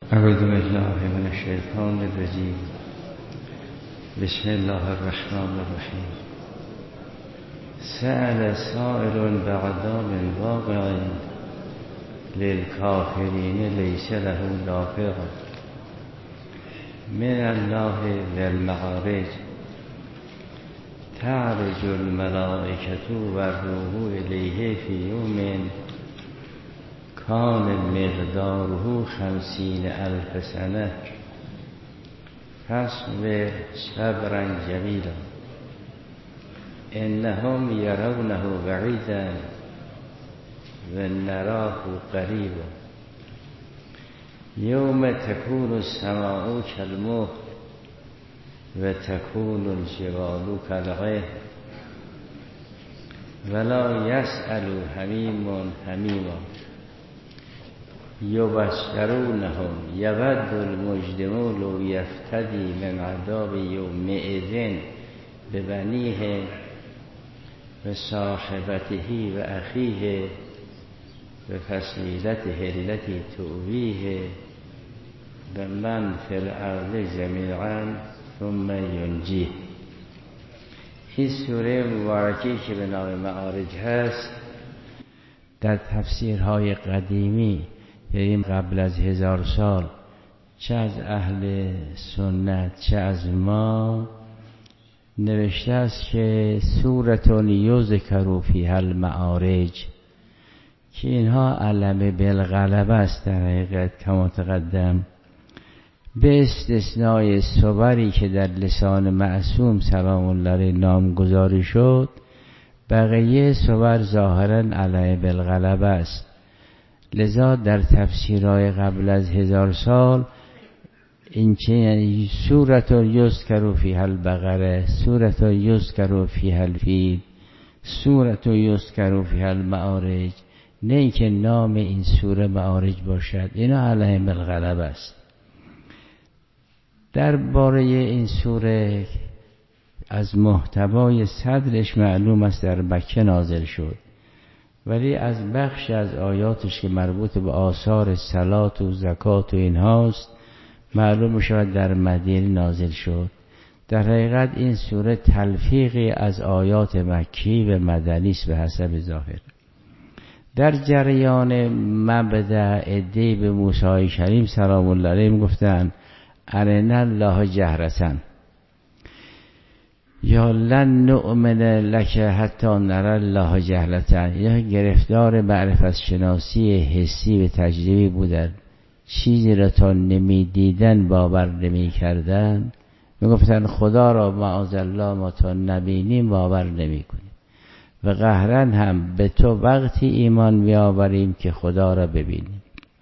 اعوذ بالله من الشیطان الرجیم. بسم الله الرحمن الرحیم. سأل سائل بعذاب واقع للكافرین لیس له دافع من الله ذی المعارج تعرج الملائکة والروح الیه فی یوم کان مقداره 50,000 سنه فاصبر صبرا جمیلا انهم یرونه بعیدا و نراه قریبا یوم تکون السماء کالمهل و تکون الجبال کالعهن ولا یسأل حمیم حمیما یبشرونهم یود المجرم لو یفتدی من عذاب یومئذ ببنیه و صاحبته و اخیه و فصیلته التي تؤویه و من فی الارض جمیعا ثم ینجیه. این سوره مبارکی که به نام معارج هست در تفسیرهای قدیمی یعنی قبل از 1000 سال چه از اهل سنت چه از ما نوشته است که سورة یذکر فیها المعارج، که اینها علم بالغلبه است در حقیقت کما تقدم، به استثنای صوری که در لسان معصوم سلام الله علیه نامگذاری شد. بقیه صور ظاهرا علم بالغلبه است. لذا در تفسیرهای قبل از 1000 سال این که یعنی سورة یذکر فیها البقره، سورة یذکر فیها الفیل، سورة یذکر فیها المعارج، نه اینکه نام این سوره معارج باشد. اینا علم بالغلبه است. درباره این سوره از محتوای صدرش معلوم است در مکه نازل شد، ولی از بخش از آیاتش که مربوط به آثار صلات و زکات و اینهاست معلوم می‌شود در مدینه نازل شد. در حقیقت این سوره تلفیقی از آیات مکی و مدنی است به حسب ظاهر. در جریان مبدأ عده‌ای به موسی کریم سلام الله علیه میگفتند ارنا الله جهرةً یا لن نؤمن لک حتی نری الله جهرةً، یا گرفتار معرفت شناسی حسی و تجربی بودن، چیزی را تا نمیدیدن باور نمی کردن. میگفتن خدا را معاذالله ما تا نبینیم باور نمی کنیم و قهرا هم به تو وقتی ایمان میآوریم که خدا را ببینیم.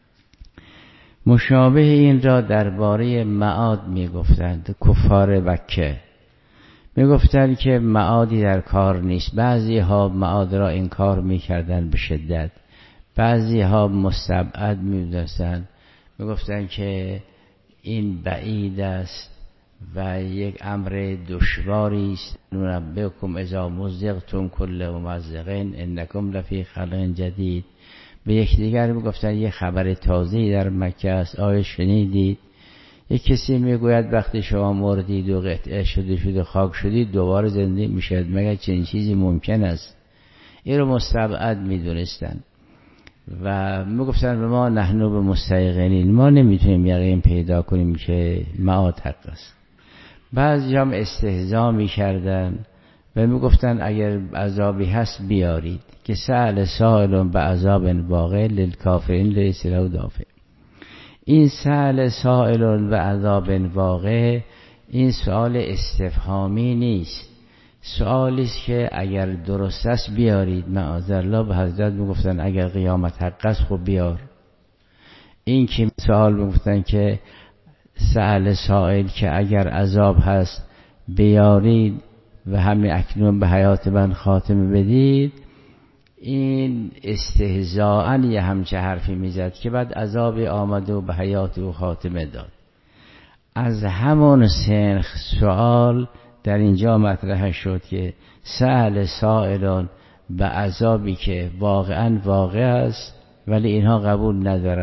مشابه این را درباره معاد میگفتند. کفار مکه میگفتند که معادی در کار نیست. بعضی ها معاد را انکار میکردند به شدت، بعضی ها مستبعد میدونستند، میگفتند که این بعید است و یک امر دشواری است. ننبئکم اذا مزقتم کل ممزق انکم لفی خلق جدید. به یکدیگر میگفتند یه خبر تازه‌ای در مکه است، آیا شنیدید؟ یک کسی میگوید وقتی شما مردید و قطعه شده خاک شدید دوباره زنده میشد، مگر چنین چیزی ممکن است؟ این رو مستبعد میدونستن و میگفتن به ما نحن به مستیقنین، ما نمیتونیم یقین پیدا کنیم که معاد حق است. بعضی هم استهزا میکردن و میگفتن اگر عذابی هست بیارید، که سأل سائل بعذاب واقع للکافرین لیس له دافع. این سأل سائل و عذاب واقع این سؤال استفهامی نیست، سؤالی است که اگر درست است بیارید. معاذالله به حضرت میگفتن اگر قیامت حق است خب بیار. این که سؤال میگفتن که سأل سائل که اگر عذاب هست بیارید و همین اکنون به حیات من خاتمه بدید، این استهزاءً یه همچه حرفی میزد که بعد عذاب آمد و به حیات او خاتمه داد. از همون سنخ سوال در اینجا مطرح شد که سأل سائلان به عذابی که واقعا واقع است ولی اینها قبول ندارن.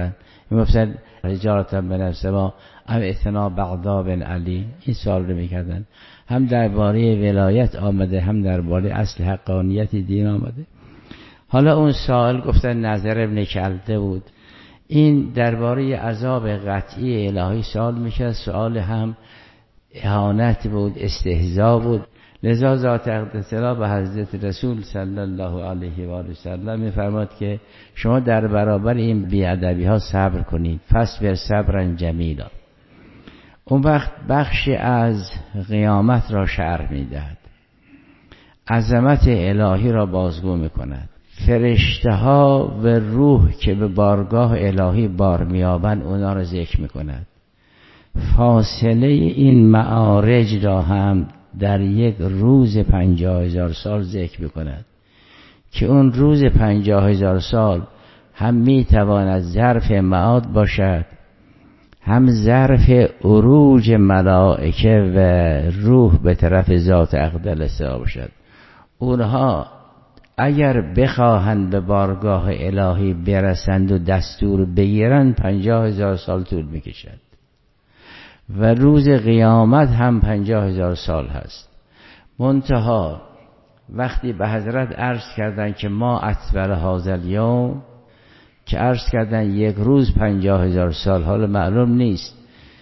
میگفتن رجالتا من السما ام اتنا بغدا بن علی، این سوال رو میکردن. هم درباره ولایت آمده، هم درباره اصل حقانیت دین آمده. حالا اون سوال گفتن نظر ابن کلده بود، این درباره عذاب قطعی الهی سوال میکرد. سوال هم اهانت بود، استهزا بود. لذا ذات اقدس الله به حضرت رسول صلی الله علیه و آله و سلم میفرماد که شما در برابر این بیادبی ها صبر کنید، فاصبر صبرا جمیلا. اون وقت بخشی از قیامت را شرح میدهد، عظمت الهی را بازگو میکند. فرشته ها و روح که به بارگاه الهی بار میابند اونا را ذکر میکند. فاصله این معارج را هم در یک روز 50,000 سال ذکر میکند که اون روز 50,000 سال هم میتواند ظرف معاد باشد، هم ظرف عروج ملائکه و روح به طرف ذات اقدس باشد. اونها اگر بخواهند به بارگاه الهی برسند و دستور بگیرند 50,000 سال طول میکشد و روز قیامت هم 50,000 سال هست. منتها وقتی به حضرت عرض کردند که ما اطول هذا الیوم، که عرض کردن یک روز 50,000 سال، حالا معلوم نیست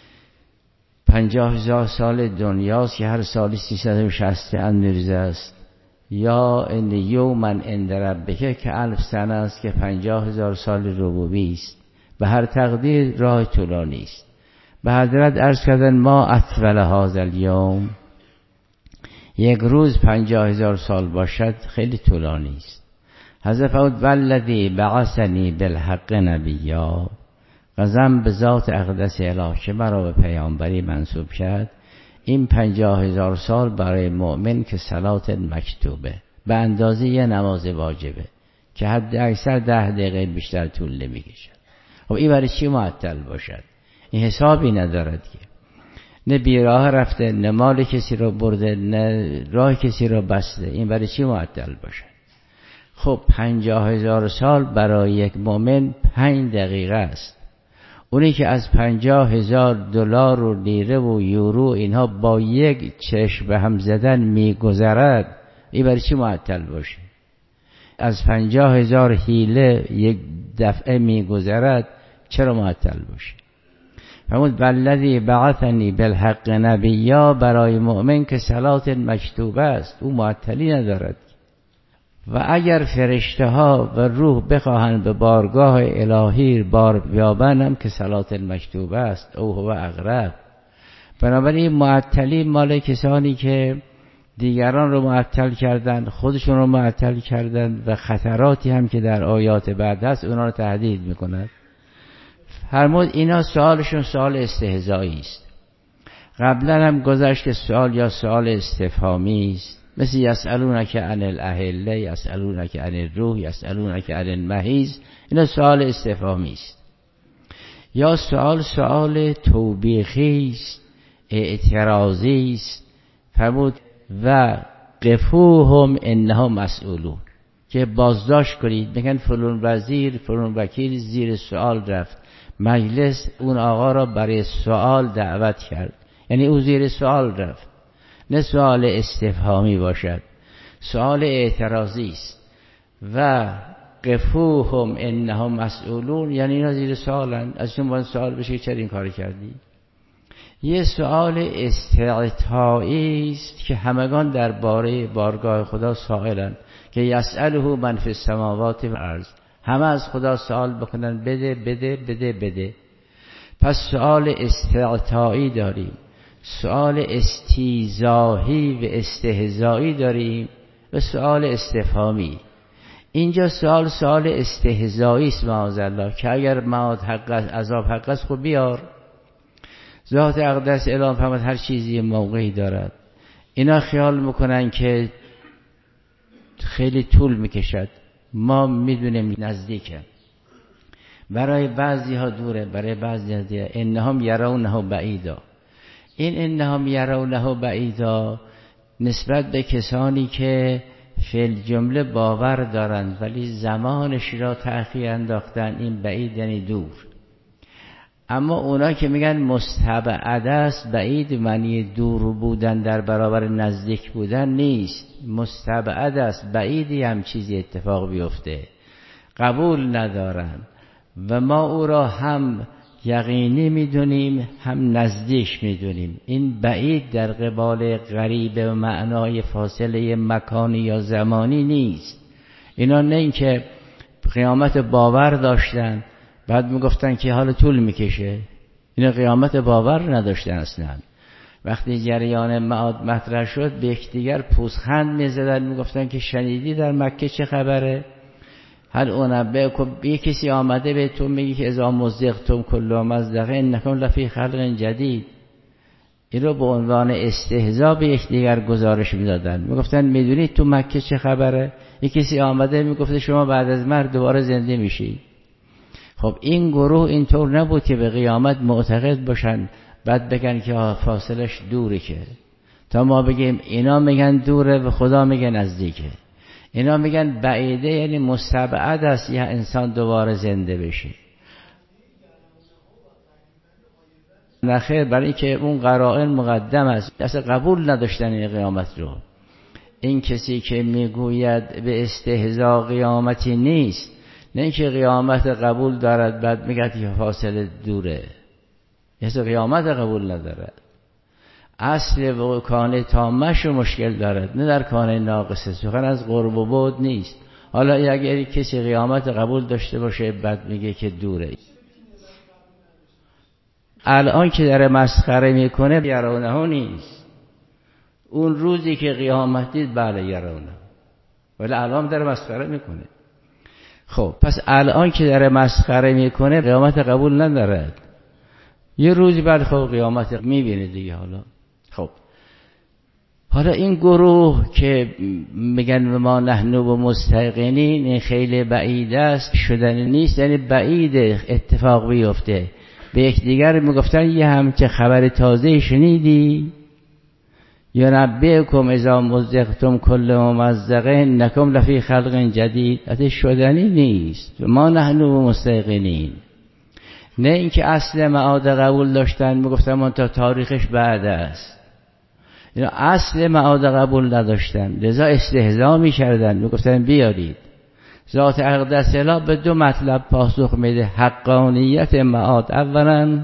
50,000 سال دنیاست که هر سالی 360 اندرزه است، یا ان یوما عند ربک که 1000 سنه است که 50,000 سال ربوبی است. به هر تقدیر راه طولانی است. به حضرت عرض کردن ما اطول هذا الیوم، یک روز 50,000 سال باشد خیلی طولانی است. حضرت فرمود والذی بعثنی بالحق نبیا، قسم به ذات اقدس اله که مرا به پیامبری منصوب کرد، این 50,000 سال برای مؤمن که صلات مکتوبه، به اندازه یه نماز واجبه که حد اکثر 10 دقیقه بیشتر طول نمیکشد. خب این برای چی معطل باشد؟ این حسابی ندارد که نه بیراه رفته، نه مال کسی را برده، نه راه کسی را بسته. این برای چی معطل باشد؟ خب 50,000 سال برای یک مؤمن 5 دقیقه است. اونی که از 50,000 دلار و لیره و یورو اینها با یک چشم به هم زدن میگذرد، این برای چی معطل باشه؟ از 50,000 حیله یک دفعه میگذرد، چرا معطل باشه؟ فرمود والذی بعثنی بالحق نبیا، برای مؤمن که صلات مکتوبه است، او معطلی ندارد. و اگر فرشته ها و روح بخواهند به بارگاه الهی بار بیابند که صلات مکتوبه است، او هو اقرب. بنابراین معطلی مال کسانی که دیگران رو معطل کردند، خودشون رو معطل کردند و خطراتی هم که در آیات بعد هست اونا رو تهدید میکند. فرمود اینا سوالشون سوال استهزایی است. قبلا هم گذشت که سوال یا سوال استفهامی است، مثل یسألونک عن الاهله، یسألونک عن الروح، یسألونک عن المحیض. اینا سوال استفهامی است. یا سوال توبیخی است، اعتراضی است. فرمود و قفوهم انهم مسئولون، که بازداشت کنید. میگن فلان وزیر فلان وکیل زیر سوال رفت، مجلس اون آقا را برای سوال دعوت کرد، یعنی او زیر سوال رفت. نه سوال استفهامی باشد، سوال اعتراضی است. و قفوهم انهم مسئولون، یعنی اینا زیر سوالن، ازشون باید سوال بشه چرا این کار کردی. یه سوال استعطایی است که همگان درباره بارگاه خدا سائلن، که یسأله من فی السماوات و الارض، همه از خدا سوال بکنن بده بده بده بده. پس سوال استعطایی داریم، سوال استیزاهی و استهزایی داریم و سوال استفهامی. اینجا سوال استهزایی است معاذالله، که اگر معاد حق است، عذاب حق است، خب بیار. ذات اقدس اعلام فرمود هر چیزی موقعی دارد. اینا خیال میکنن که خیلی طول میکشد. ما میدونیم نزدیکه، برای بعضی ها دوره، برای بعضی ها دیگه. انهم یرونه بعیدا. این انهم یرونه بعیدا نسبت به کسانی که فی الجمله باور دارند ولی زمانش را تأخیر انداختن، این بعید یعنی دور. اما اونا که میگن مستبعد است، بعید معنی دور بودن در برابر نزدیک بودن نیست. مستبعد است، بعیدی هم چیزی اتفاق بیفته، قبول ندارن و ما او را هم یقینی میدونیم هم نزدیک میدونیم. این بعید در قبال غریب و معنای فاصله مکانی یا زمانی نیست. اینا نه اینکه قیامت باور داشتن بعد میگفتن که حال طول میکشه، اینا قیامت باور نداشتن اصلا. وقتی جریان معاد مطرح شد به یکدیگر پوزخند میزدن، میگفتن که شنیدی در مکه چه خبره؟ هل انبئکم، یه کسی آمده به تو میگه که اذا مزقتم کل ممزق انکم لفی خلق جدید. این رو به عنوان استهزاء به یکدیگر گزارش میدادن، میگفتن میدونید تو مکه چه خبره؟ یه کسی آمده میگفته شما بعد از مرگ دوباره زنده میشی. خب این گروه اینطور نبود که به قیامت معتقد باشن بعد بگن که فاصلش دوره، که تا ما بگیم اینا میگن دوره و خدا میگن نزدیکه. اینا میگن بعیده یعنی مستبعد است یه انسان دوباره زنده بشه. نخیر، برای اینکه اون قرائن مقدم است، اصلا قبول نداشتن این قیامت رو. این کسی که میگوید به استهزاء قیامتی نیست، نه اینکه قیامت قبول دارد بعد میگه که فاصله دوره، اصلا قیامت قبول ندارد. اصل و کانه تامش رو مشکل دارد، نه در کانه ناقصه. سخن از قرب و بعد نیست. حالا اگر کسی قیامت قبول داشته باشه بعد میگه که دوره. الان که در مسخره میکنه یرونه نیست. اون روزی که قیامت دید بله یرونه، ولی الان در مسخره میکنه. خب پس الان که در مسخره میکنه قیامت قبول ندارد. یه روزی بعد خب قیامت میبینه دیگه. حالا این گروه که میگن ما نحن و مستیقنین، این خیلی بعید است، شدن نیست، یعنی بعید اتفاق بیفته. به یکدیگر میگفتن یه همچه خبر تازه شنیدی؟ یا نبئکم اذا مزقتم کل ممزق انکم لفی خلق جدید. حتی شدنی نیست. ما نحن و مستیقنین، نه اینکه اصل معاد قبول داشتن میگفتن من تا تاریخش بعد است. اینا اصل معاد قبول نداشتن، لذا استهزاء میکردن، میگفتن بیارید. ذات اقدس اله به دو مطلب پاسخ میده: حقانیت معاد اولا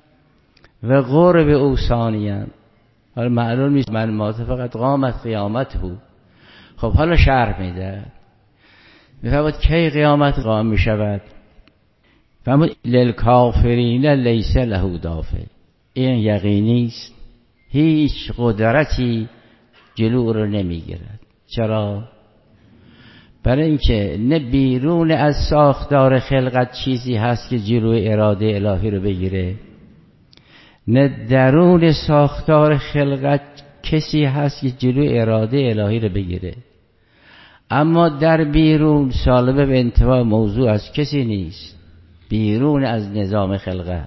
و قرب او ثانیا. حالا معلوم نیست من معاد فقط قامت قیامت هو. خب حالا شرح میده، میفهمد کی قیامت قام میشود. فهمد للکافرین لیس له دافع. این یقینی است، هیچ قدرتی جلو رو نمیگیرد. چرا؟ برای اینکه نه بیرون از ساختار خلقت چیزی هست که جلوی اراده الهی رو بگیره، نه درون ساختار خلقت کسی هست که جلوی اراده الهی رو بگیره. اما در بیرون سالبه به انتفاع موضوع از کسی نیست، بیرون از نظام خلقت.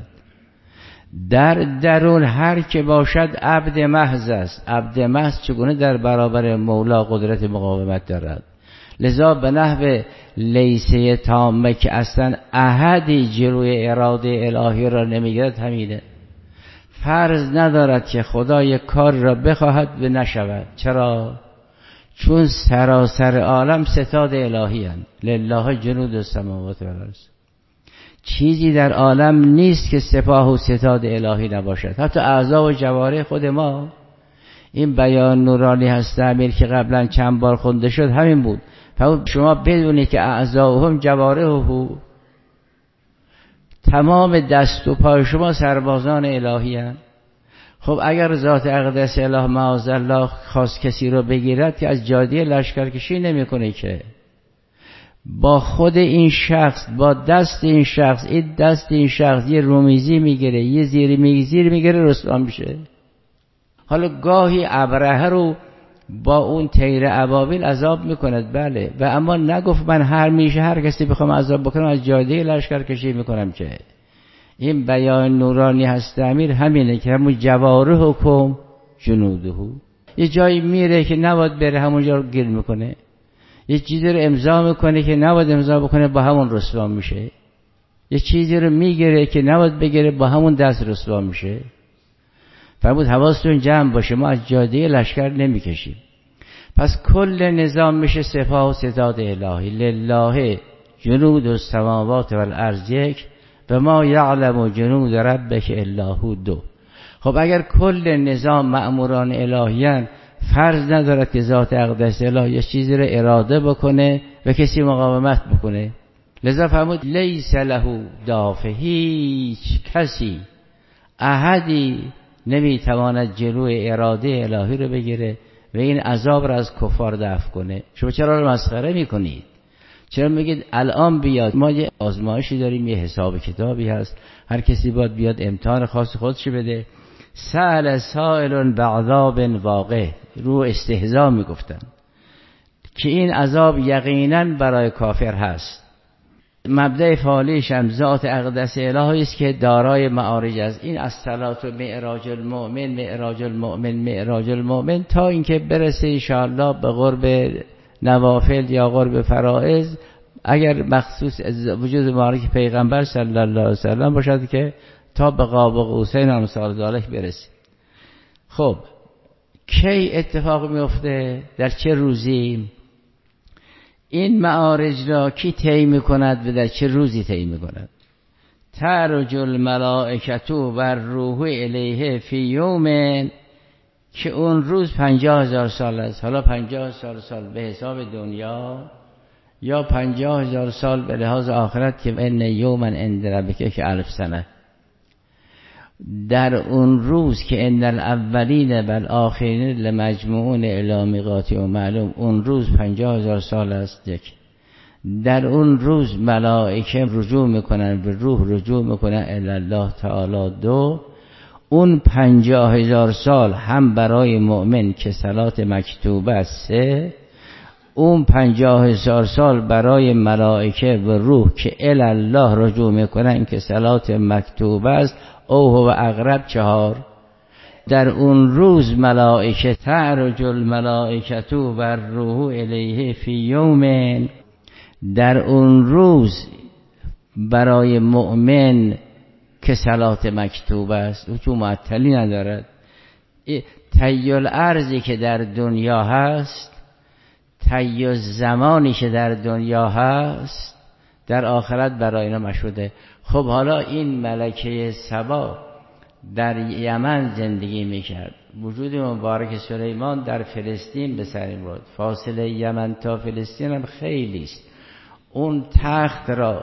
در درون هر که باشد عبد محض است. عبد محض چگونه در برابر مولا قدرت مقاومت دارد؟ لذا به نحو لیسه تامه که اصلا احدی جلوی اراده الهی را نمیگیرد همینه. فرض ندارد که خدا یک کار را بخواهد و نشود. چرا؟ چون سراسر عالم ستاد الهی هستند. لله جنود السماوات و الارض. چیزی در عالم نیست که سپاه و ستاد الهی نباشد. حتی اعضا و جوارح خود ما. این بیان نورانی هست امیر که قبلا چند بار خونده شد همین بود. شما بدونید که اعضا هم جوارح تمام دست و پای شما سربازان الهی هستند. خب اگر ذات اقدس اله معاذالله خواست کسی رو بگیرد که از جادیه لشکرکشی نمیکنه، که با خود این شخص، با دست این شخص، این دست این شخص یه رومیزی میگیره، یه زیر میگیره، رسوا میشه. حالا گاهی ابرهه رو با اون طیر ابابیل عذاب میکند، بله، و اما نگفت من هر کسی بخوام عذاب بکنم از جادیه لشکرکشی میکنم. که این بیان نورانی هست امیر همینه که همون جواره حکم جنوده، یه جایی میره که نباید بره همونجا رو گیر میکنه، یه چیزی رو امضا میکنه که نباید امضا بکنه با همون رسوا میشه. یه چیزی رو میگیره که نباید بگیره، با همون دست رسوا میشه. فرمود حواستون جمع باشه، ما از جاده لشکر نمیکشیم. پس کل نظام میشه سپاه و ستاد الهی. لله جنود السماوات والارض یک و ما یعلم جنود ربک الا هو دو. خب اگر کل نظام مأموران الهیان، فرض ندارد که ذات اقدس الهی یه چیزی رو اراده بکنه و کسی مقاومت بکنه. لذا فرمود لیس له دافع، هیچ کسی احدی نمیتواند جلوی اراده الهی رو بگیره و این عذاب رو از کفار دفع کنه. شما چرا رو مسخره میکنید؟ چرا میگید الان بیاد؟ ما یه آزمایشی داریم، یه حساب کتابی هست، هر کسی باید بیاد امتحان خاص خودش بده. سأل سائل بعذاب واقع، رو استهزا میگفتن که این عذاب یقینا برای کافر هست. مبدأ فعالیش هم ذات اقدس الهی است که دارای معارج است. این از صلات و معراج المؤمن، معراج المؤمن، معراج المؤمن، تا اینکه برسه ان شاء الله به قرب نوافل یا قرب فرائض، اگر مخصوص وجود مبارک پیغمبر صلی الله علیه و سلم باشد که تا به قاب قوسین امثال ذالک برسه. خب کی اتفاق میفته؟ در چه روزی؟ این معارج را کی طی میکند و در چه روزی طی میکند؟ تعرج الملائکة والروح الیه فی یوم، که اون روز 50,000 سال است. حالا 50,000 سال به حساب دنیا یا 50,000 سال به لحاظ آخرت، که ان یوما عند ربک که 1000 سنه. در اون روز که ان الاولین والآخرین لمجموعون الی میقات و معلوم، اون روز 50,000 سال است. یک، در اون روز ملائکه رجوع میکنن به روح، رجوع میکنن الی الله تعالی. دو، اون 50,000 سال هم برای مؤمن که صلات مکتوبه است. سه، اون 50,000 سال برای ملائکه و روح که الی الله رجوع میکنن که صلات مکتوبه است. او هو اقرب. چهار، در اون روز ملائکه تعرج الملائکة والروح الیه فی یوم، در اون روز برای مؤمن که صلات مکتوبه است، او تو معطلی ندارد. طی ارزی که در دنیا هست، طی زمانی که در دنیا هست، در آخرت برای اینا مشهوده. خب حالا این ملکه سبا در یمن زندگی میکرد، وجود مبارک سلیمان در فلسطین به سر میبرد. فاصله یمن تا فلسطین هم خیلی است. اون تخت را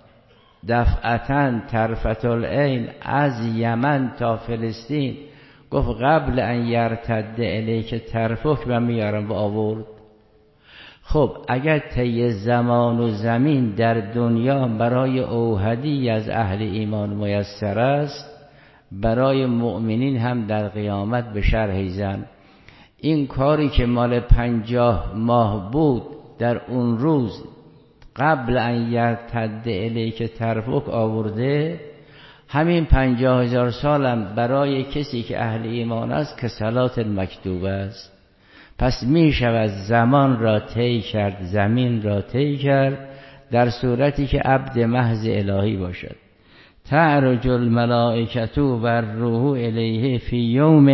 دفعتاً طرفة العین از یمن تا فلسطین گفت قبل ان یرتد الیک طرفک من میارم و آورد. خب اگر طی زمان و زمین در دنیا برای اوحدی از اهل ایمان میسر است، برای مؤمنین هم در قیامت به شرح زن. این کاری که مال 50 ماه بود در اون روز قبل ان یرتد الیک طرفک آورده، همین 50,000 سالم برای کسی که اهل ایمان است که صلات مکتوبه است. پس می شود زمان را طی کرد، زمین را طی کرد، در صورتی که عبد محض الهی باشد. تعرج الملائکة والروح الیه فی یوم،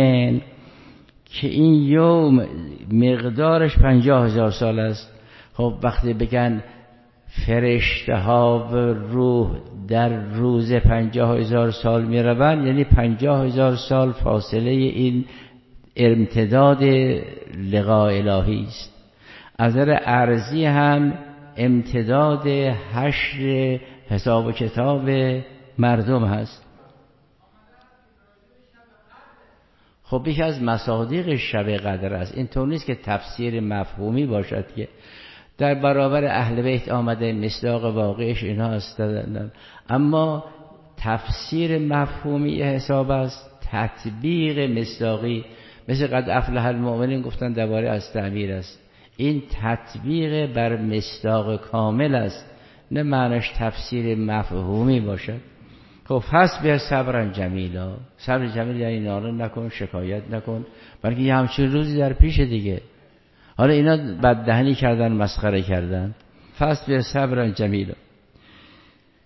که این یوم مقدارش 50,000 سال است. خب وقتی بگن فرشته ها و روح در روز 50,000 سال می روند، یعنی 50,000 سال فاصله این امتداد لقاء الهی است. از نظر ارضی هم امتداد حشر حساب و کتاب مردم هست. خب یکی از مصادیق شب قدر است. این طور نیست که تفسیر مفهومی باشد که در برابر اهل بیت آمده مصداق واقعش اینها هستند، اما تفسیر مفهومی حساب است، تطبیق مصداقی مثل قد افلح المؤمنین گفتن درباره از تعبیر است. این تطبیق بر مصداق کامل است، نه معنیش تفسیر مفهومی باشد. خب حسبی صبرا جمیلا، صبر جمیل یعنی ناله نکن، شکایت نکن، بلکه یه همچین روزی در پیش دیگه. حالا اینا بددهنی کردن، مسخره کردن. حسبی صبرا جمیلا.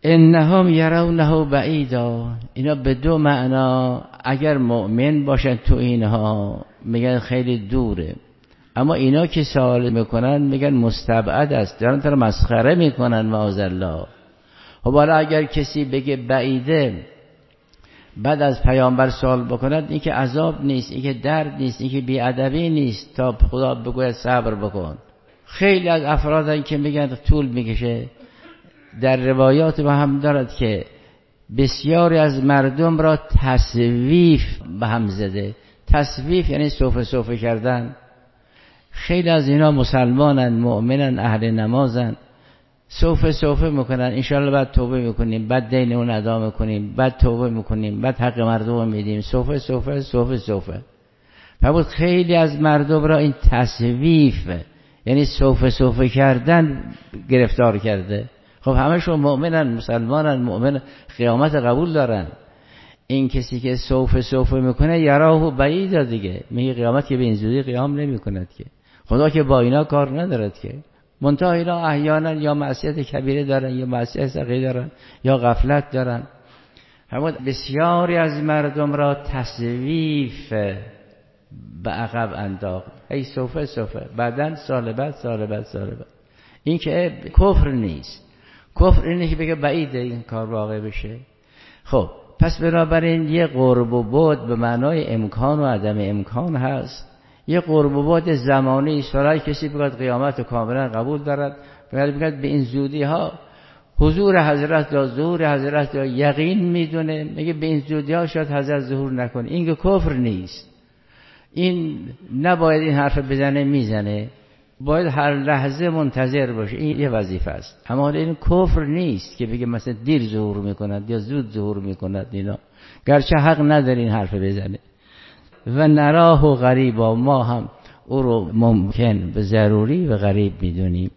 انهم یرونه بعیدا، اینا به دو معنا اگر مؤمن باشن تو اینها میگن خیلی دوره، اما اینا که سوال میکنن میگن مستبعد است، دارن تو رو مسخره میکنن معاذالله. خب حالا اگر کسی بگه بعیده بعد از پیامبر سوال بکنند، این که عذاب نیست، این که درد نیست، این که بیادبی نیست تا خدا بگوید صبر بکن. خیلی از افرادن که میگن طول میکشه، در روایات با هم دارد که بسیاری از مردم را تسویف به هم زده. تسویف یعنی سوفه کردن. خیلی از اینا مسلمانن، مؤمنن، اهل نمازن، سوفه میکنن، انشالله بعد توبه میکنیم، بعد دین اون ادا میکنیم، بعد توبه میکنیم، بعد حق مردم میدیم، سوفه. فرمود خیلی از مردم را این تسویف یعنی سوفه کردن گرفتار کرده. خب همشون مؤمنن، مسلمانن، مؤمن قیامت قبول دارن. این کسی که سوفه میکنه یراه بعید دیگه، میگه قیامت که به این زودی قیام نمیکند که، خدا که با اینا کار ندارد که. منتها اینا احیانا یا معصیت کبیره دارن یا معصیت صغیره دارن یا غفلت دارن. همون بسیاری از مردم را تسویف به عقب انداخت. ای سوفه بعدن سال بعد این که کفر نیست. کفر اینه که بگه بعیده این کار واقع بشه. خب پس بنابراین یه قرب و بعد به معنای امکان و عدم امکان هست. یه قرب و بعد زمانی سرای کسی بگه قیامت کاملا قبول دارد، بگه به این زودی ها حضور حضرت یا ظهور حضرت یا یقین میدونه، میگه به این زودی ها شاید حضرت ظهور نکنه. این که کفر نیست. این نباید این حرف بزنه، میزنه، باید هر لحظه منتظر باشه. این یه وظیفه است. اما این کفر نیست که بگه مثلا دیر ظهور میکند یا زود ظهور میکند. اینا گرچه حق نداره این حرف بزنه. و نراه غریبا، ما هم او رو ممکن به ضروری و غریب میدونیم.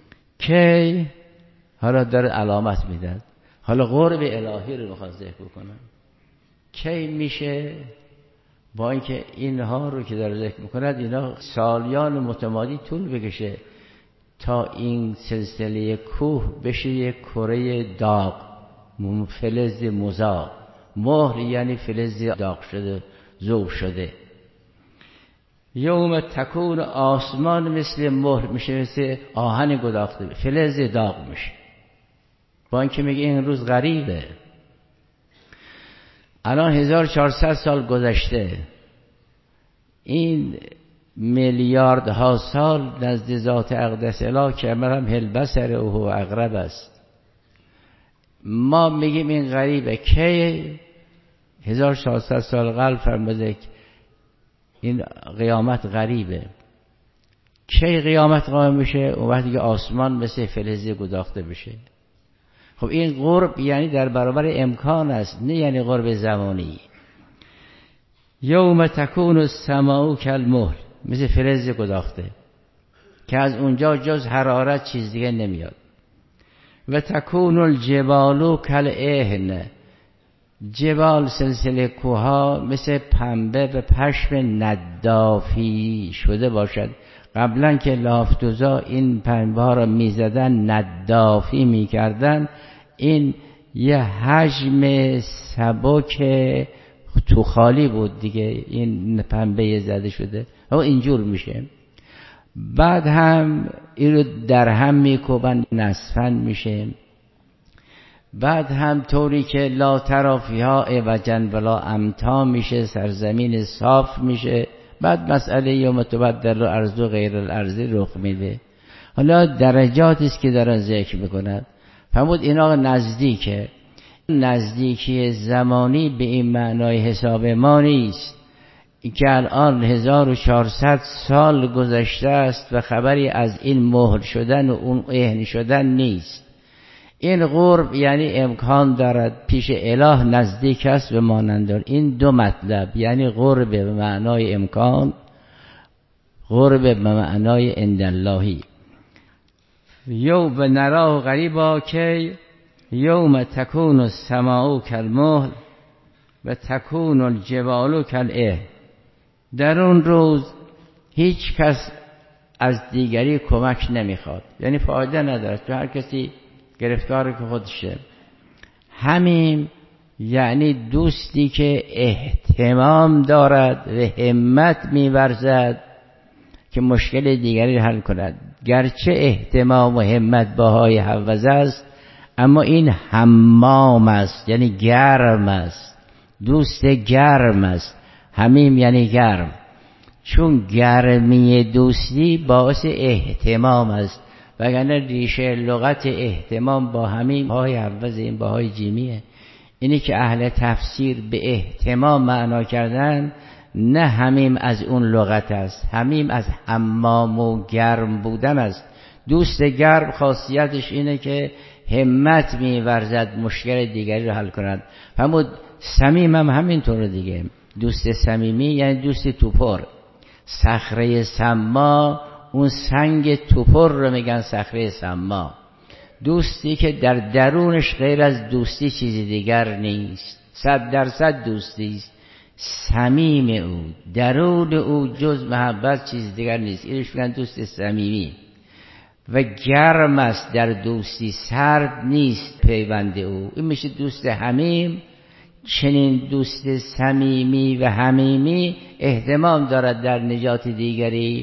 که حالا داره علامت میدن، حالا قرب الهی رو میخواد ذکر بکنن. کی میشه؟ با اینکه اینها رو که داره ذکر میکند اینا سالیان متمادی طول بکشه تا این سلسله کوه بشه یک کره داغ، فلز مزاق. مهر یعنی فلز داغ شده، ذوب شده. یوم تکون، آسمان مثل مهر میشه، مثل آهن گداخته، فلز داغ میشه. با اینکه میگه این روز غریبه، الان 1400 سال گذشته، این میلیاردها سال نزد ذات اقدس اله که امرم هلبسر او و اقرب است. ما میگیم این غریبه. که 1400 سال قبل فرموده این قیامت غریبه. کی قیامت قائم میشه؟ اون وقتی که آسمان مثل فلزی گداخته بشه. خب این قرب یعنی در برابر امکان است، نه یعنی قرب زمانی. یوم تکون السماء کالمهل، مثل فلز گداخته که از اونجا جز حرارت چیز دیگه نمیاد. و تکون الجبال کالعهن، جبال سلسله کوها مثل پنبه به پشم ندافی شده باشد. قبلا که لافتوزا این پنبه ها را میزدن ندافی میکردن، این یه حجم سبک تو خالی بود دیگه، این پنبه زده شده و اینجور میشه. بعد هم این رو در هم میکوبن، نصفن میشه. بعد هم طوری که لا ترافیها عوجن ولا امتا میشه، سرزمین صاف میشه. بعد مسئله یوم تبدل الارض غیر الارض رخ میده. حالا درجاتی است که دارن ذکر میکنن. فرمود اینا نزدیکه. نزدیکی زمانی به این معنای حساب ما نیست که الان 1400 سال گذشته است و خبری از این مهر شدن و اون اهن شدن نیست. این قرب یعنی امکان دارد، پیش اله نزدیک است و مانند. این دو مطلب، یعنی قرب به معنای امکان، قرب به معنای عند اللهی. یوم نراه غریبا که یوم تکون السماء کالمهل و تکون الجبال کالعهن. در اون روز هیچ کس از دیگری کمک نمیخواد، یعنی فایده نداره، تو هر کسی گرفتار که خودشه. همیم یعنی دوستی که اهتمام دارد و همت می‌ورزد که مشکل دیگری حل کند. گرچه اهتمام و همت باهای حوزه است، اما این حمام است، یعنی گرم است، دوست گرم است. حمیم یعنی گرم، چون گرمی دوستی باعث اهتمام است. وگرنه ریشه لغت اهتمام با حمیم باهای حوزه، این باهای جیمیه. اینی که اهل تفسیر به اهتمام معنا کردن، نه حمیم از اون لغت است، حمیم از حمام و گرم بودن است. دوست گرم خاصیتش اینه که همت می‌ورزد مشکل دیگری رو حل کند. فرمود صمیم هم همینطور دیگه. دوست صمیمی یعنی دوست توپر. صخره سما، اون سنگ توپر رو میگن صخره سما. دوستی که در درونش غیر از دوستی چیزی دیگر نیست، 100% دوستی است. صمیم او، درون او جز محبت چیز دیگر نیست. اینش میگن دوست صمیمی. و گرم است در دوستی، سرد نیست پیوند او. این میشه دوست حمیم. چنین دوست صمیمی و حمیمی اهتمام دارد در نجات دیگری.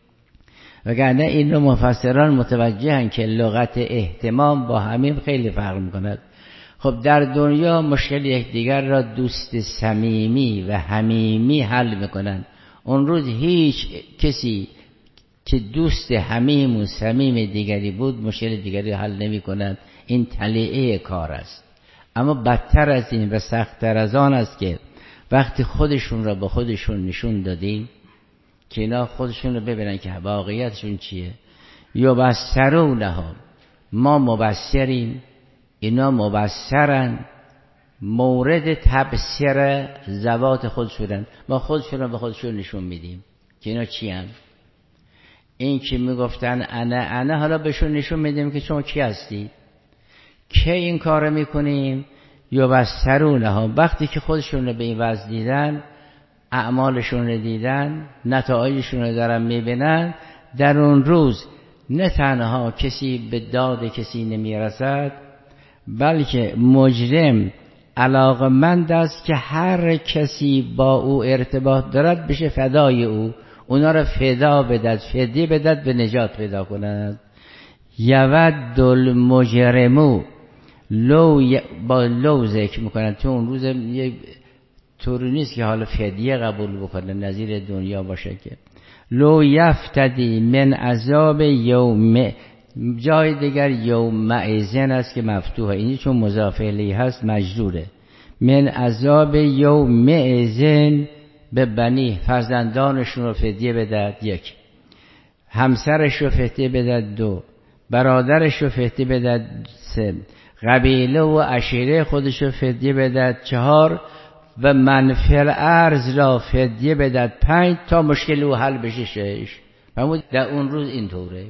وگرنه این رو مفسران متوجهن که لغت اهتمام با حمیم خیلی فرق میکند. خب در دنیا مشکل یکدیگر را دوست صمیمی و حمیمی حل میکنن. اون روز هیچ کسی که دوست حمیم و صمیم دیگری بود مشکل دیگری حل نمی کند. این طلیعه کار است. اما بدتر از این و سخت‌تر از آن است که وقتی خودشون را به خودشون نشون دادیم که اینا خودشون رو ببینن که واقعیتشون چیه، یا بسرونها، ما مبصریم اینا مبصرن، مورد تبصره ذوات خودشون، ما خودشون رو به خودشون نشون میدیم که اینا چی هن. این که میگفتن انا حالا بهشون نشون میدیم که شما کی هستی. که این کار میکنیم یا بسرونها، وقتی که خودشون رو به این وضع دیدن، اعمالشون رو دیدن، نتایجشون رو دارن میبینن، در اون روز نه تنها کسی به داد کسی نمیرسد، بلکه مجرم علاقمند است که هر کسی با او ارتباط دارد بشه فدای او، اونا رو فدا بدد، فدیه بدد، به نجات پیدا کند. یود المجرمو، با لو ذکر میکنن، تو اون روز یه طوری نیست که حالا فدیه قبول بکنه نظیر دنیا باشه که لو یفتدی من عذاب یوم، جای دیگر یوم ایزن است که مفتوحه، اینی چون مضاف الیه هست مجروره. من عذاب یوم ایزن، به بنی فرزندانشون رو فدیه بدد، 1، همسرش رو فدیه بدد، 2، برادرش رو فدیه بدد، 3، قبیله و عشیره خودش رو فدیه بدد، 4، و منفل ارز را فدیه بدد، 5 تا مشکل او حل بشه، 6. فرمود در اون روز اینطوره.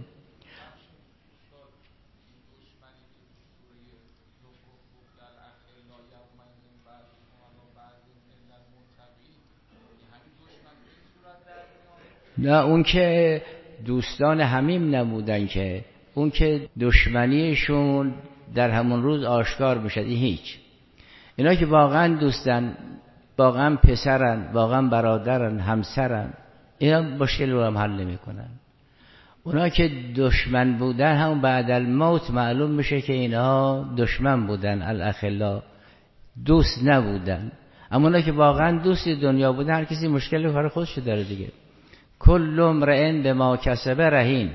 نه اون که دوستان حمیم نبودن، که اون که دشمنیشون در همون روز آشکار بشد، این هیچ. اینا که واقعا دوستن، واقعا پسرن، واقعا برادرن، همسرن، اینا مشکل رو هم حل نمی کنن. اونا که دشمن بودن هم بعد الموت معلوم میشه که اینها دشمن بودن، الاخلا دوست نبودن. اما اونا که واقعا دوست دنیا بودن، هر کسی مشکل کار خودش داره دیگه. کل امرئ بما کسب رهین.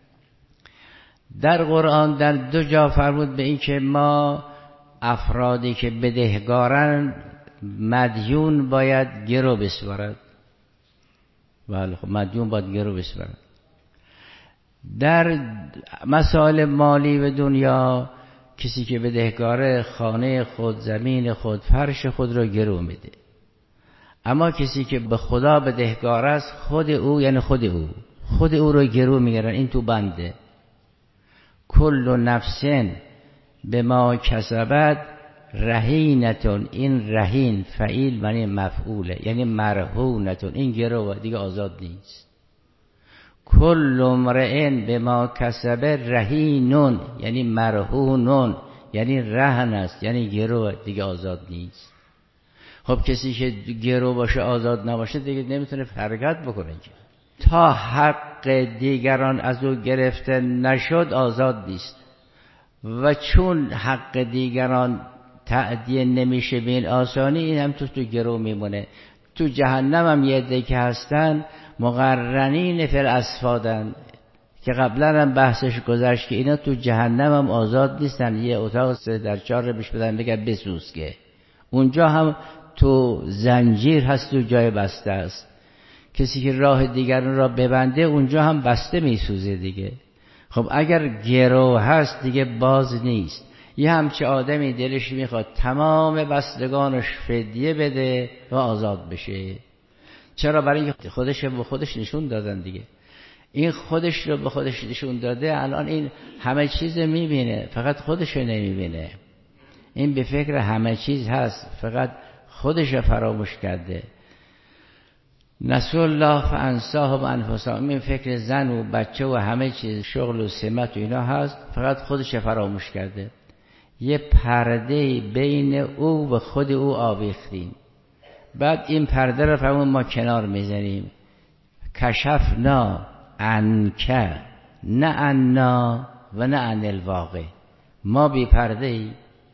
در قرآن در 2 جا فرمود به این که ما افرادی که بدهکارن مدیون باید گرو بسپارد. بله خب مدیون باید گرو بسپارد. در مسائل مالی و دنیا کسی که بدهکاره خانه خود، زمین خود، فرش خود رو گرو میده. اما کسی که به خدا بدهکار است، خود او یعنی خود او رو گرو میگیرن، این تو بنده. کل نفس بما کسبت رهینتون، این رهین فعیل معنی مفعوله، یعنی مرهونتون، این گروه دیگه آزاد نیست. کل امرئ بما کسب رهینون، یعنی مرهونون، یعنی رهن است، یعنی گرو، دیگه آزاد نیست. خب کسی که گرو باشه آزاد نباشه دیگه نمیتونه حرکت بکنه که. تا حق دیگران از او گرفته نشد آزاد نیست. و چون حق دیگران تعدیه نمیشه به این آسانی، این هم تو گرو میمونه. تو جهنم هم یه عده که هستن مقرنین فی الاسفادن که قبلا هم بحثش گذشت که اینا تو جهنم هم آزاد نیستن. یه اتاق 3x4 رو بهش بدن بگن بسوز، که اونجا هم تو زنجیر هست، تو جای بسته است. کسی که راه دیگران را ببنده اونجا هم بسته میسوزه دیگه. خب اگر گرو هست دیگه باز نیست. یه همچه آدمی دلش میخواد تمام بستگانش فدیه بده و آزاد بشه. چرا؟ برای اینکه خودش به خودش نشون دادن دیگه. این خودش رو به خودش نشون داده، الان این همه چیز میبینه، فقط خودش رو نمیبینه. این به فکر همه چیز هست، فقط خودش رو فراموش کرده. نسوا الله فانساهم انفسهم. این فکر زن و بچه و همه چیز، شغل و سمت و اینا هست، فقط خودش رو فراموش کرده. یه پرده بین او و خود او آویختیم. بعد این پرده رو فهمون ما کنار میزنیم. کشفنا عنک نه عنا و نه عن الواقع. ما بی پرده ای،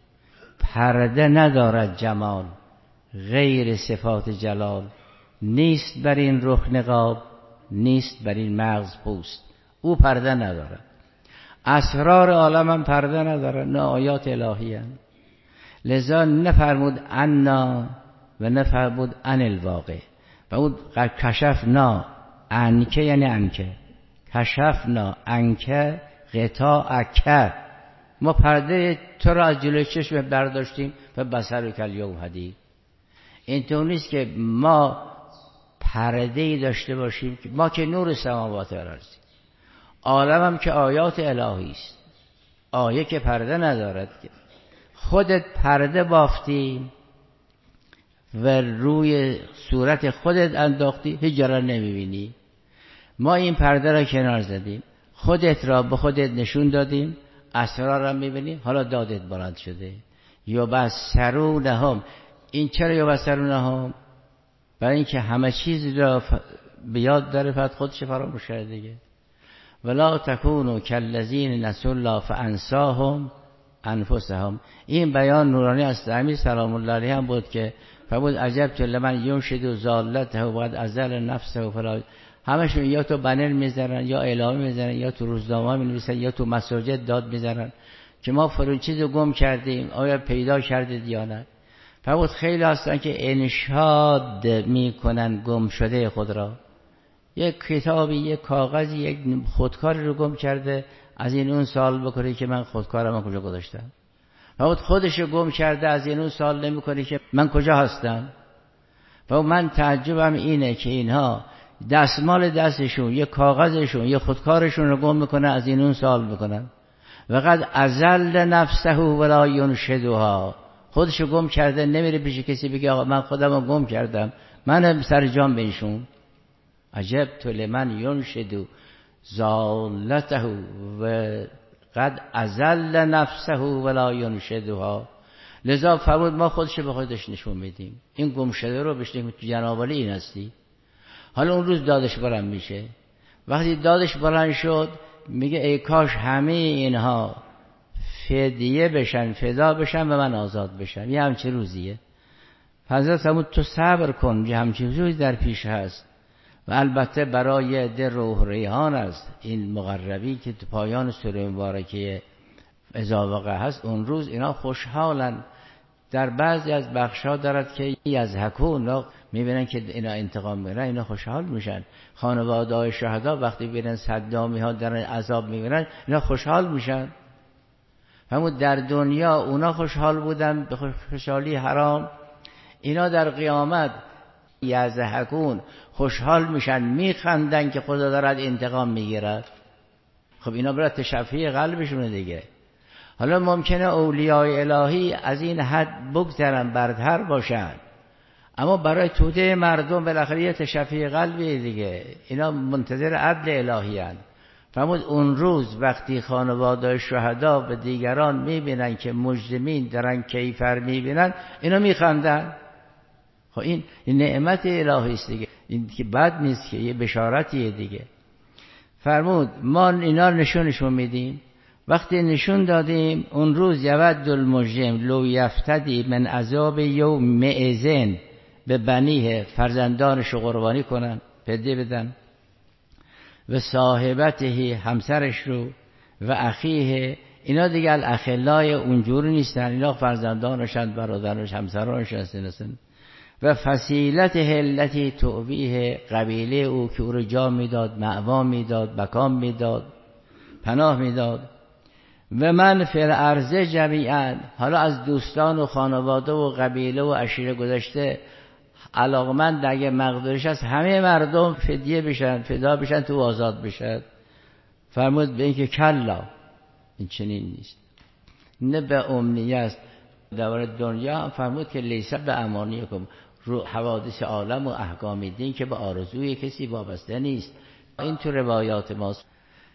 پرده ندارد جمال غیر صفات جلال. نیست بر این رخ نقاب، نیست بر این مغز پوست. او پرده ندارد. اسرار عالم هم پرده ندارد، نه آیات الهی هم. لذا نفرمود عنا و نفرمود عن الواقع. و اون کشفنا عنک یعنی عنک، کشفنا عنک غطاءک. ما پرده تو را از جلوی چشم برداشتیم و بصر کالیوم حدید. اینطور نیست که ما پرده‌ای داشته باشیم. ما که نور سماوات و ارض، عالم هم که آیات الهی است. آیه که پرده ندارد که. خودت پرده بافتی و روی صورت خودت انداختی، هیچ جا را نمیبینی. ما این پرده را کنار زدیم، خودت را به خودت نشون دادیم، اسرار را میبینی. حالا دادت بلند شده. یبصرونهم. این چرا یبصرونهم؟ برای اینکه همه چیز را به یاد داره، فقط خودش فراموش کرده دیگه. ولا تکونوا کالذین نسوا الله فانساهم انفسهم. این بیان نورانی از امیر سلام الله علیه هم بود که فرمود عجب لمن ینشد ضالته و بعد ازل نفسه و فلا. همشون یا تو بنر میذارن، یا اعلام میذارن، یا تو روزنامه مینویسن، یا تو مساجد داد میذارن که ما فلان چیزو گم کردیم، آیا پیدا کردید یا نه. فرمود خیلی هستن که انشاد میکنن گم شده خود را. یک کتابی، یک کاغذی، یک خودکاری رو گم کرده، از این اون سوال بکنه که من خودکارم کجا گذاشتم. فرمود خودش رو گم کرده، از این اون سوال نمیکنه که من کجا هستم. و من تعجبم اینه که اینها دستمال دستشون، یک کاغذشون، یک خودکارشون رو گم میکنه، از این اون سوال میکنن. و قد ازل نفسه ولا ینشدها. خودش رو گم کرده، نمیره پیش کسی بگه آقا من خودم رو گم کردم، من سر جام بنشون. عجب تو لمن ینشد ضالته و قد ازل نفسه ولا ینشدها. لذا فرمود ما خودش به خودش نشون میدیم. این گم شده رو بهش نگیم تو جناب علی این هستی. حالا اون روز دادش بلند میشه. وقتی دادش بلند شد میگه ای کاش همه اینها فدیه بشن، فدا بشن و من آزاد بشم. یه همچه روزیه. حضرت فرمود تو صبر کن، یه همچه روزی در پیش هست. و البته برای در روح ریحان است این مقربی که تو پایان سوره مبارکه اذا وقع هست. اون روز اینا خوشحالن. در بعضی از بخشا دارد که یضحکون، میبینن که اینا انتقام میگیرن، اینا خوشحال میشن. خانواده های شهدا وقتی ببینن صدامی ها دارن عذاب میبینن، اینا خوشحال میشن. همون در دنیا اونا خوشحال بودن به خوشحالی حرام، اینا در قیامت یضحکون خوشحال میشن، میخندن که خدا دارد انتقام میگیرد. خب اینا برای تشفی قلبشونه دیگه. حالا ممکنه اولیای الهی از این حد بگذرن، برتر باشن، اما برای توده مردم بالاخره یه تشفی قلبی دیگه. اینا منتظر عدل الهی هستند. فرمود اون روز وقتی خانواده شهدا به دیگران میبینن که مجرمین دارن کیفر میبینن، اینا میخندن. خب این نعمت الهی است دیگه، این که بد نیست، که یه بشارتیه دیگه. فرمود ما اینا نشونشون میدیم. وقتی نشون دادیم اون روز یود المجرم لو یفتدی من عذاب یوم اذن به بنیه، فرزندانشو قربانی کنن، فدیه بدن، و صاحبته همسرش رو، و اخیه، اینا دیگه الاخلای اونجوری نیستن، اینا فرزندانشن، برادرش، همسرانش هستن، و فصیلته التي تؤویه، قبیله او که او رو جا میداد، مأوا میداد، مکان میداد، پناه میداد، و من فی الارض جمیعا، حالا از دوستان و خانواده و قبیله و عشیره گذشته علاقمند اگه مقدورش هست همه مردم فدیه بشن، فدا بشن، تو آزاد بشن. فرمود به این که کلا، این چنین نیست، نه به امنیه است. در دنیا هم فرمود که لیست به امانیکم، رو حوادث عالم و احکام دین که به آرزوی کسی وابسته نیست. این تو روایات ماست.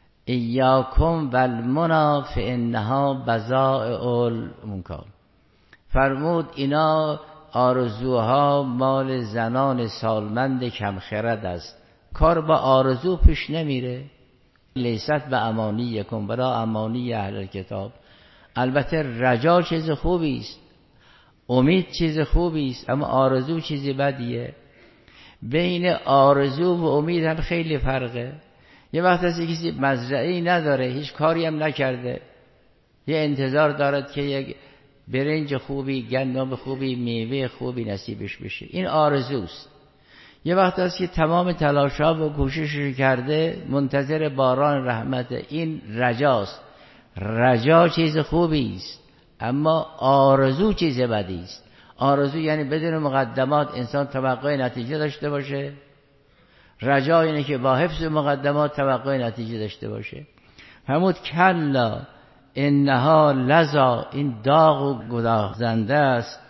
ایاکم والمنا فانها بضائع المنکر. فرمود اینا آرزوها مال زنان سالمند کم خرد است، کار با آرزو پیش نمیره. لیست به امانیکم، برای امانی اهل کتاب. البته رجا چیز خوبی است، امید چیز خوبی است، اما آرزو چیز بدیه. بین آرزو و امید هم خیلی فرقه. یه وقت هست کسی مزرعه‌ای نداره، هیچ کاری هم نکرده، یه انتظار دارد که یک برنج خوبی، گندم خوبی، میوه خوبی نصیبش بشه، این آرزوست. یه وقت هست که تمام تلاش‌ها و کوششش کرده، منتظر باران رحمت، این رجاست. رجا چیز خوبی است، اما آرزو چیز بدی است. آرزو یعنی بدون مقدمات انسان توقع نتیجه داشته باشه، رجا یعنی که با حفظ مقدمات توقع نتیجه داشته باشه. فرمود کلا انها لظا، این داغ و گداخنده است،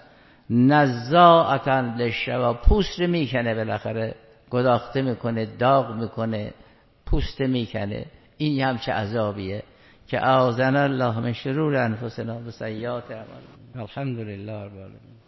نزاعتا للشوا، پوست میکنه، بالاخره گداخته میکنه، داغ میکنه، پوست میکنه. این هم چه عذابیه که اعاذنا الله من شرور انفسنا و سیئات اعمالنا. الحمدلله رب العالمین.